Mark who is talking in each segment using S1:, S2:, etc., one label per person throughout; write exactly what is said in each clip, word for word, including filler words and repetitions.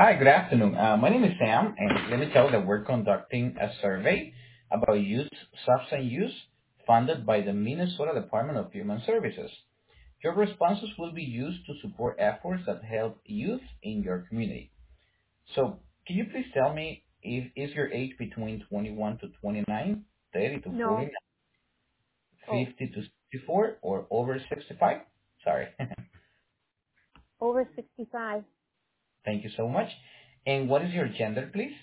S1: Hi, good afternoon. Uh, my name is Sam, and let me tell you that we're conducting a survey about youth substance use funded by the Minnesota Department of Human Services. Your responses will be used to support efforts that help youth in your community. So, can you please tell me if is your age between twenty-one to twenty-nine, thirty to
S2: No.
S1: forty-nine,
S2: Oh,
S1: fifty to sixty-four, or over sixty-five? Sorry.
S2: over sixty-five.
S1: Thank you so much. And what is your gender, please?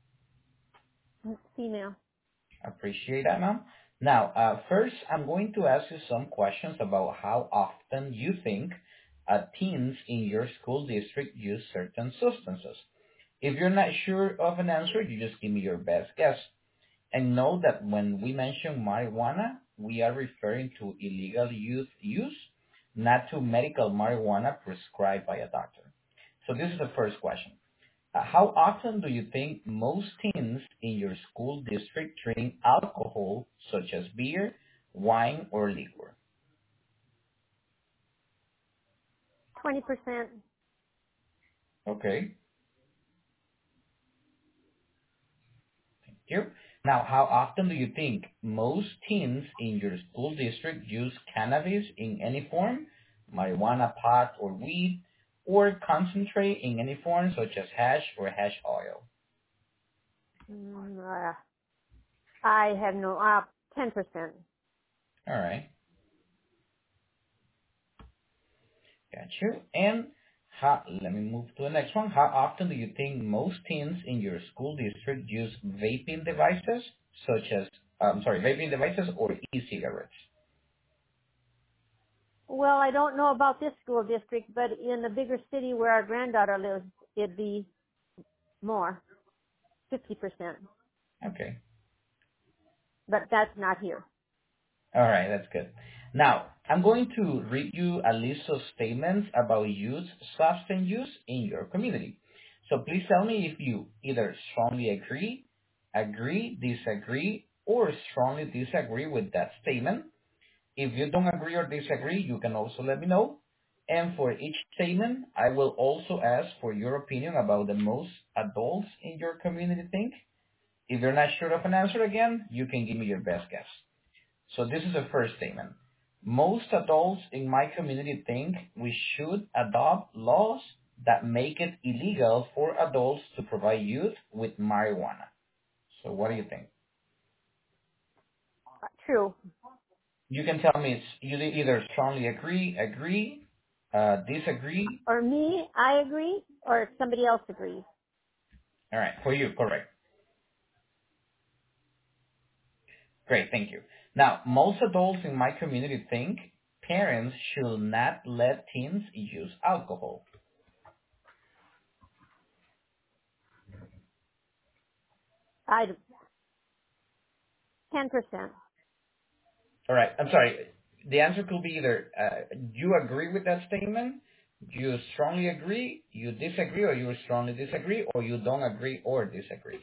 S2: Female.
S1: Appreciate that, ma'am. Now, uh, first, I'm going to ask you some questions about how often you think uh, teens in your school district use certain substances. If you're not sure of an answer, you just give me your best guess. And know that when we mention marijuana, we are referring to illegal youth use, not to medical marijuana prescribed by a doctor. So this is the first question. Uh, how often do you think most teens in your school district drink alcohol, such as beer, wine, or liquor?
S2: twenty percent.
S1: Okay, thank you. Now, how often do you think most teens in your school district use cannabis in any form, marijuana, pot, or weed, or concentrate in any form, such as hash or hash oil?
S2: Mm, uh, I have no, uh, ten percent.
S1: All right. Got you. And how, let me move to the next one. How often do you think most teens in your school district use vaping devices, such as, I'm sorry, vaping devices or e-cigarettes?
S2: Well, I don't know about this school district, but in the bigger city where our granddaughter lives, it'd be more, fifty percent.
S1: Okay.
S2: But that's not here.
S1: All right, that's good. Now, I'm going to read you a list of statements about youth substance use in your community. So please tell me if you either strongly agree, agree, disagree, or strongly disagree with that statement. If you don't agree or disagree, you can also let me know. And for each statement, I will also ask for your opinion about the most adults in your community think. If you're not sure of an answer again, you can give me your best guess. So this is the first statement. Most adults in my community think we should adopt laws that make it illegal for adults to provide youth with marijuana. So what do you think?
S2: Uh, True.
S1: You can tell me it's you either strongly agree, agree, uh, disagree.
S2: Or me, I agree, or somebody else agrees.
S1: All right, for you, correct. Great, thank you. Now, most adults in my community think parents should not let teens use alcohol.
S2: I, ten percent.
S1: All right, I'm sorry. The answer could be either uh, you agree with that statement, you strongly agree, you disagree, or you strongly disagree, or you don't agree or disagree.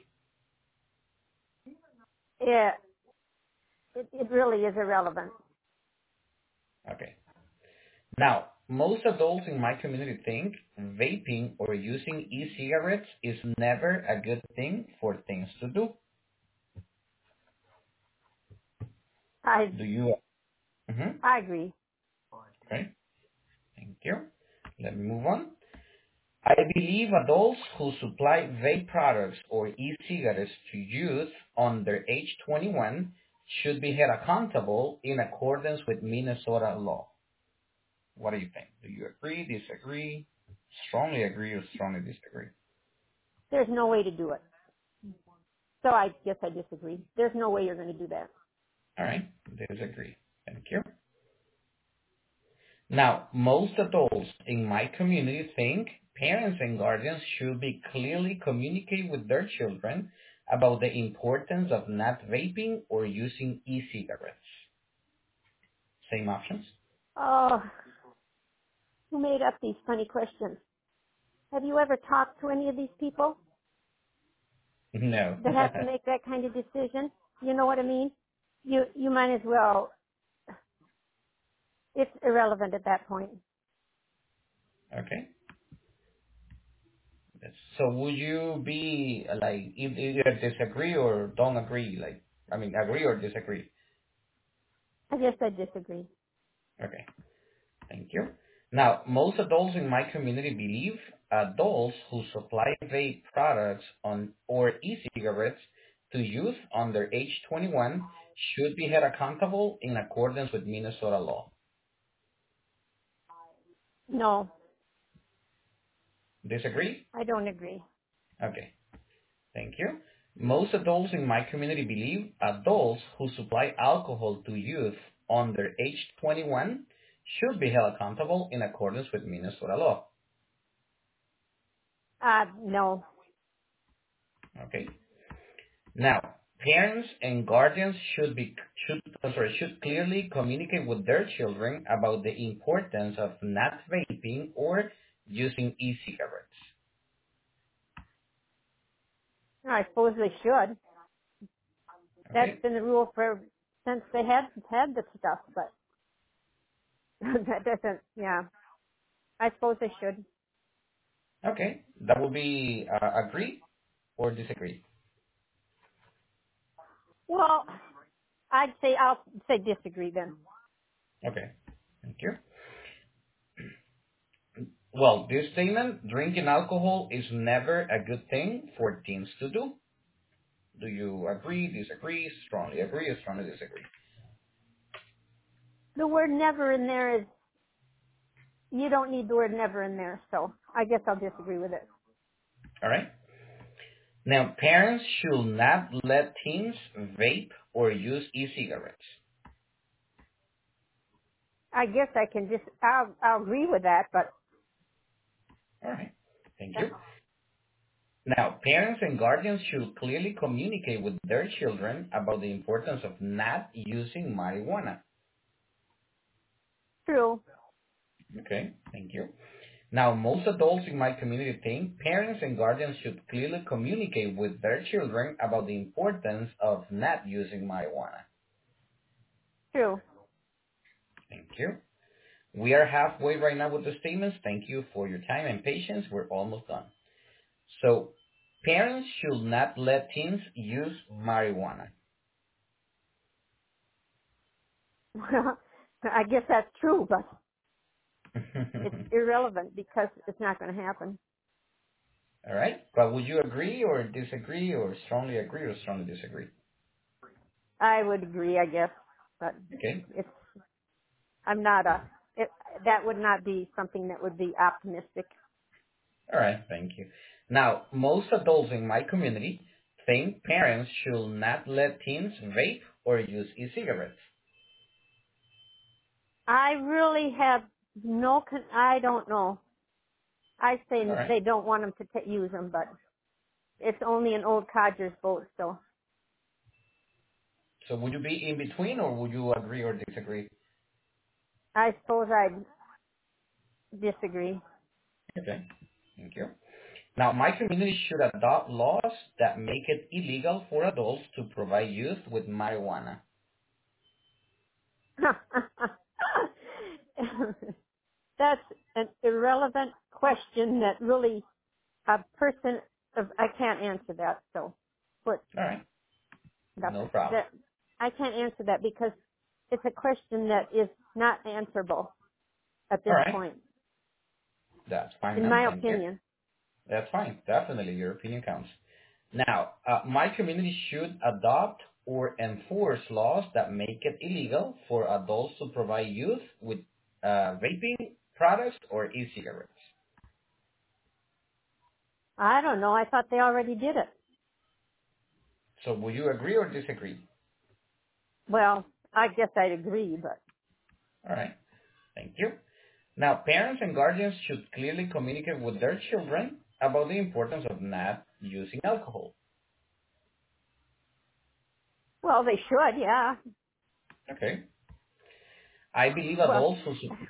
S2: Yeah, it, it really is irrelevant.
S1: Okay. Now, most adults in my community think vaping or using e-cigarettes is never a good thing for things to do.
S2: I,
S1: Do you? Mm-hmm.
S2: I agree.
S1: Okay, thank you. Let me move on. I believe adults who supply vape products or e-cigarettes to youth under age twenty-one should be held accountable in accordance with Minnesota law. What do you think? Do you agree, disagree, strongly agree, or strongly disagree?
S2: There's no way to do it. So I guess I disagree. There's no way you're going to do that.
S1: All right, disagree. Thank you. Now, most adults in my community think parents and guardians should be clearly communicate with their children about the importance of not vaping or using e-cigarettes. Same options?
S2: Oh, who made up these funny questions? Have you ever talked to any of these people
S1: No.
S2: that have to make that kind of decision? You know what I mean? You you might as well. It's irrelevant at that point.
S1: Okay. Yes. So would you be uh, like e- either disagree or don't agree? Like, I mean, agree or disagree?
S2: I guess I disagree.
S1: Okay. Thank you. Now, most adults in my community believe adults who supply vape products on or e-cigarettes to youth under age twenty-one should be held accountable in accordance with Minnesota law.
S2: No,
S1: Disagree?
S2: I don't agree.
S1: Okay. Thank you. Most adults in my community believe adults who supply alcohol to youth under age twenty-one should be held accountable in accordance with Minnesota law.
S2: Uh, no.
S1: Okay. Now, parents and guardians should be should oh, sorry should clearly communicate with their children about the importance of not vaping or using e-cigarettes.
S2: I suppose they should. That's
S1: Okay.
S2: been the rule for since they had had the stuff, but that doesn't. Yeah, I suppose they should.
S1: Okay. That will be uh, agree or disagree.
S2: Well, I'd say I'll say disagree then.
S1: Okay. Thank you. Well, this statement, drinking alcohol is never a good thing for teens to do. Do you agree, disagree, strongly agree, or strongly disagree?
S2: The word "never" in there is you don't need the word "never" in there, so I guess I'll disagree with it.
S1: All right. Now, parents should not let teens vape or use e-cigarettes.
S2: I guess I can just I'll I'll agree with that, but
S1: All right. Thank you. Now, parents and guardians should clearly communicate with their children about the importance of not using marijuana.
S2: true.
S1: Okay. Thank you. Now, most adults in my community think parents and guardians should clearly communicate with their children about the importance of not using marijuana.
S2: True.
S1: Thank you. We are halfway right now with the statements. Thank you for your time and patience. We're almost done. So, parents should not let teens use marijuana.
S2: Well, I guess that's true, but it's
S1: All
S2: irrelevant because it's not going to happen.
S1: right. But would you agree or disagree or strongly agree or strongly disagree?
S2: I would agree, I guess, but
S1: Okay.
S2: it's I'm not a it, that would not be something that would be optimistic.
S1: All right. Thank you. Now, most adults in my community think parents should not let teens vape or use e-cigarettes.
S2: I really have no con- I don't know. I say
S1: All right.
S2: they don't want them to t- use them, but it's only an old codger's vote, so
S1: So would you be in between or would you agree or disagree?
S2: I suppose I'd disagree.
S1: Okay. Thank you. Now, my community should adopt laws that make it illegal for adults to provide youth with marijuana.
S2: That's an irrelevant question that really a person of I can't answer that. So, but
S1: All right.
S2: that,
S1: No problem.
S2: that I can't answer that because it's a question that is not answerable at
S1: All
S2: this
S1: right.
S2: point,
S1: That's fine,
S2: in
S1: ma'am.
S2: my
S1: Thank you.
S2: opinion.
S1: That's fine. Definitely, your opinion counts. Now, uh, my community should adopt or enforce laws that make it illegal for adults to provide youth with uh, vaping products or e-cigarettes.
S2: I don't know. I thought they already did it.
S1: So, will you agree or disagree?
S2: Well, I guess I'd agree, but
S1: All right. Thank you. Now, parents and guardians should clearly communicate with their children about the importance of not using alcohol.
S2: well, they should. Yeah.
S1: Okay. I believe
S2: Well,
S1: adults who su-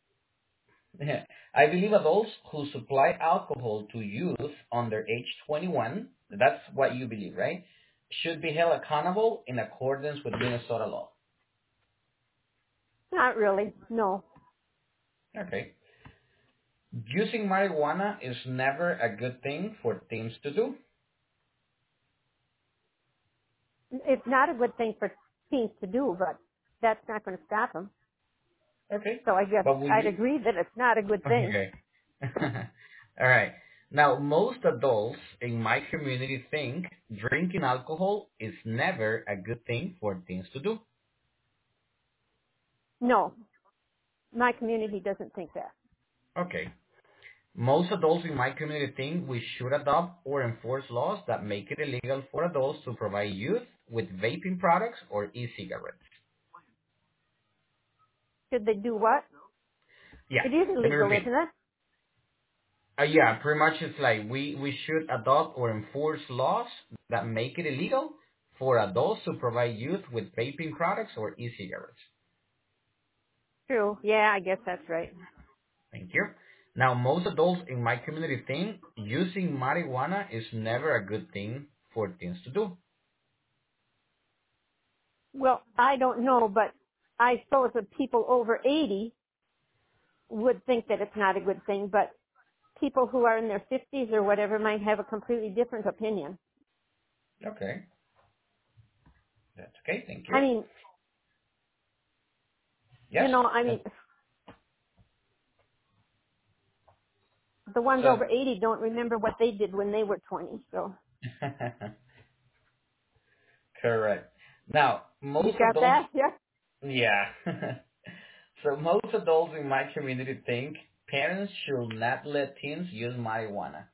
S1: I believe adults who supply alcohol to youth under age twenty-one, that's what you believe, right? Should be held accountable in accordance with Minnesota law.
S2: not really. No.
S1: Okay. Using marijuana is never a good thing for teens to do.
S2: It's not a good thing for teens to do, but that's not going to stop them.
S1: Okay.
S2: So I guess
S1: But will
S2: I'd
S1: you?
S2: agree that it's not a good thing.
S1: Okay. All right. Now, most adults in my community think drinking alcohol is never a good thing for teens to do.
S2: No, my community doesn't think that.
S1: Okay. Most adults in my community think we should adopt or enforce laws that make it illegal for adults to provide youth with vaping products or e-cigarettes.
S2: Should they do what?
S1: Yeah,
S2: It is
S1: let me
S2: illegal,
S1: repeat.
S2: isn't it?
S1: Uh, yeah, pretty much it's like we, we should adopt or enforce laws that make it illegal for adults to provide youth with vaping products or e-cigarettes.
S2: True. Yeah, I guess that's right.
S1: Thank you. Now, most adults in my community think using marijuana is never a good thing for teens to do.
S2: Well, I don't know, but I suppose that people over eighty would think that it's not a good thing, but people who are in their fifties or whatever might have a completely different opinion.
S1: Okay, that's okay. Thank you.
S2: I mean, you
S1: Yes.
S2: know, I
S1: Uh,
S2: mean, the ones
S1: So,
S2: over eighty don't remember what they did when they were twenty, so.
S1: correct. Now,
S2: You
S1: most
S2: got
S1: adults,
S2: that? Yeah.
S1: yeah. So most adults in my community think parents should not let teens use marijuana.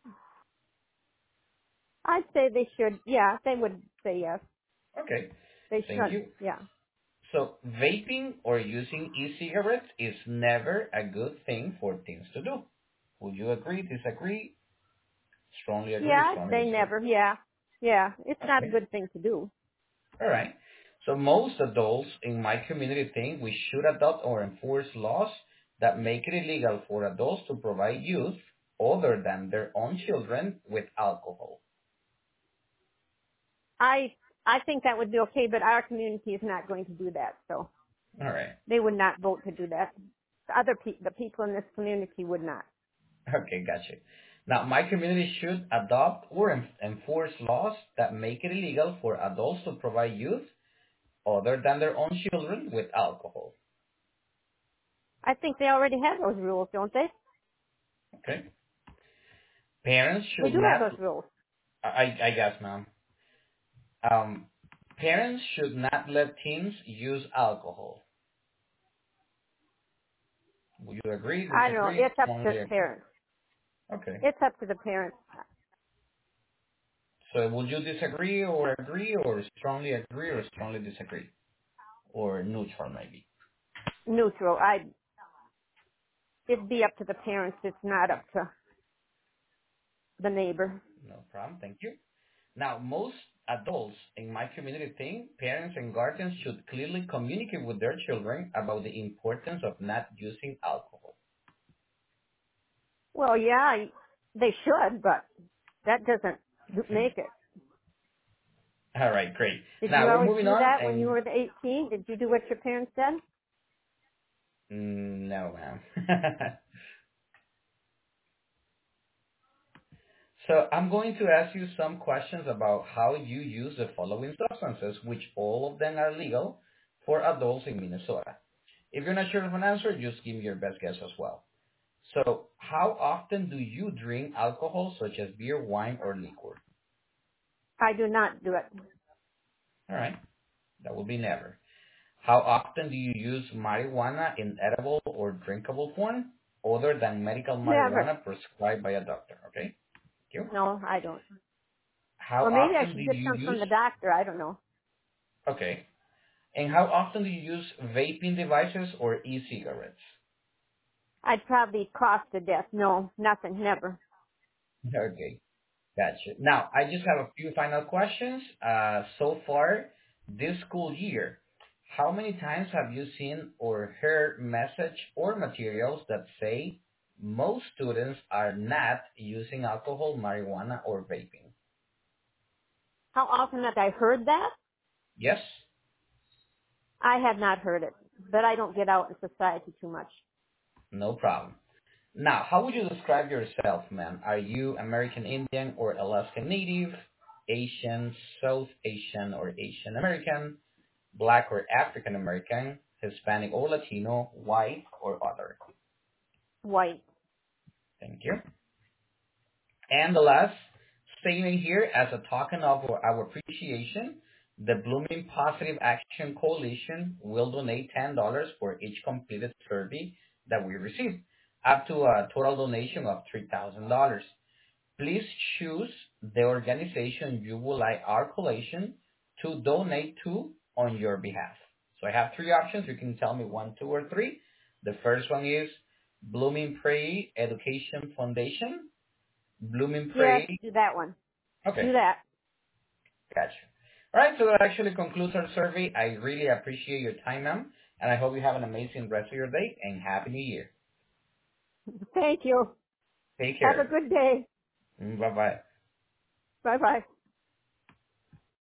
S2: I'd say they should, yeah, they would say yes.
S1: Okay,
S2: They
S1: thank
S2: should,
S1: you.
S2: yeah.
S1: So vaping or using e-cigarettes is never a good thing for teens to do. Would you agree, disagree? Strongly agree,
S2: Yeah, I'd
S1: strongly
S2: say
S1: disagree.
S2: never, yeah. Yeah, it's not a
S1: Okay,
S2: good thing to do.
S1: all right. So most adults in my community think we should adopt or enforce laws that make it illegal for adults to provide youth other than their own children with alcohol.
S2: I, I think that would be okay, but our community is not going to do that, so
S1: All right.
S2: they would not vote to do that. The other pe- the people in this community would not.
S1: Okay, gotcha. Now, my community should adopt or en- enforce laws that make it illegal for adults to provide youth other than their own children with alcohol.
S2: I think they already have those rules, don't they?
S1: Okay. Parents
S2: They
S1: should
S2: do have
S1: not,
S2: those rules.
S1: I, I guess, ma'am. Um, parents should not let teens use alcohol. Would you agree,
S2: I don't know.
S1: disagree?
S2: It's up to
S1: Strongly agree.
S2: parents.
S1: Okay.
S2: It's up to the parents.
S1: So would you disagree or agree or strongly agree or strongly disagree? Or neutral maybe?
S2: Neutral. I. It'd be up to the parents. It's not up to the neighbor.
S1: No problem. Thank you. Now, most adults in my community think parents and guardians should clearly communicate with their children about the importance of not using alcohol.
S2: Well, yeah, I- they should, but that doesn't make it.
S1: All right, great.
S2: Did you
S1: Now we're
S2: always
S1: moving
S2: do
S1: on,
S2: that when you
S1: and
S2: were eighteen? Did you do what your parents said?
S1: mm, no, ma'am. So I'm going to ask you some questions about how you use the following substances, which all of them are legal for adults in Minnesota. If you're not sure of an answer, just give me your best guess as well. So, how often do you drink alcohol, such as beer, wine, or liquor?
S2: I do not do it.
S1: All right, that would be never. How often do you use marijuana in edible or drinkable form, other than medical
S2: Never.
S1: marijuana prescribed by a doctor? Okay, thank you.
S2: No, I don't.
S1: How
S2: Or maybe I
S1: often do
S2: should get
S1: you
S2: some
S1: use?
S2: from the doctor. I don't know.
S1: Okay, and how often do you use vaping devices or e-cigarettes?
S2: I'd probably cough to death. No, nothing. Never.
S1: Okay. Gotcha. Now, I just have a few final questions. Uh, so far, this school year, how many times have you seen or heard message or materials that say most students are not using alcohol, marijuana, or vaping?
S2: How often have I heard that?
S1: Yes?
S2: I have not heard it, but I don't get out in society too much.
S1: No problem. Now, how would you describe yourself, ma'am? Are you American Indian or Alaskan Native, Asian, South Asian or Asian American, Black or African American, Hispanic or Latino, white or other?
S2: White.
S1: Thank you. And the last statement here, as a token of our appreciation, the Blooming Positive Action Coalition will donate ten dollars for each completed survey that we receive, up to a total donation of three thousand dollars. Please choose the organization you would like our coalition to donate to on your behalf. So I have three options. You can tell me one, two, or three. The first one is Blooming Prairie Education Foundation. Blooming
S2: Yes,
S1: Prairie.
S2: do that one.
S1: Okay,
S2: Do that.
S1: gotcha. All right, so that actually concludes our survey. I really appreciate your time, ma'am, and I hope you have an amazing rest of your day and Happy New Year.
S2: Thank you.
S1: Take
S2: Have a
S1: care.
S2: good day.
S1: Bye bye.
S2: Bye bye.